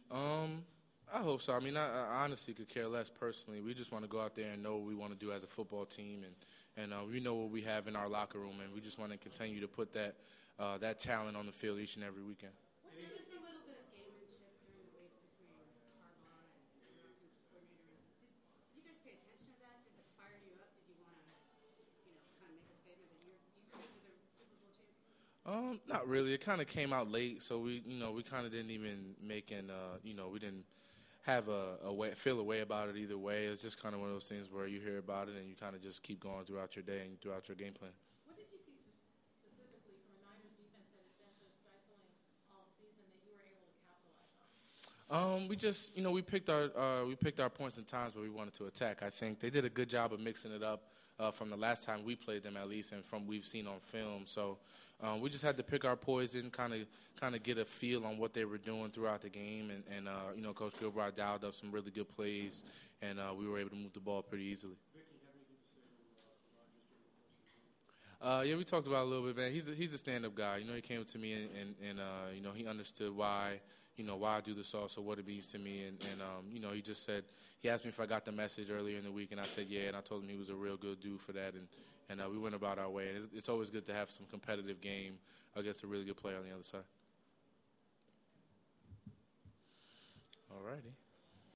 I hope so. I mean, I honestly could care less personally. We just want to go out there and know what we want to do as a football team, and we know what we have in our locker room, and we just want to continue to put that talent on the field each and every weekend. Was there just a little bit of gamemanship during the week between Harbaugh and your offensive coordinator? Did you guys pay attention to that? Did it fire you up? Did you want to, kind of make a statement that you guys are the Super Bowl champions? Not really. It kind of came out late, so we kind of didn't even make we didn't have feel a way about it either way. It's just kind of one of those things where you hear about it and you kind of just keep going throughout your day and throughout your game plan. What did you see specifically from a Niners defense that has been so stifling all season that you were able to capitalize on? We just we picked our points and times where we wanted to attack. I think they did a good job of mixing it up from the last time we played them, at least, and from we've seen on film. So we just had to pick our poison, kind of get a feel on what they were doing throughout the game, and Coach Gilbride dialed up some really good plays, and we were able to move the ball pretty easily. Yeah, we talked about it a little bit, man. He's a stand-up guy. He came to me and he understood why I do the salsa, what it means to me, and he just said, he asked me if I got the message earlier in the week, and I said yeah, and I told him he was a real good dude for that, and we went about our way. And it's always good to have some competitive game against a really good player on the other side. All righty.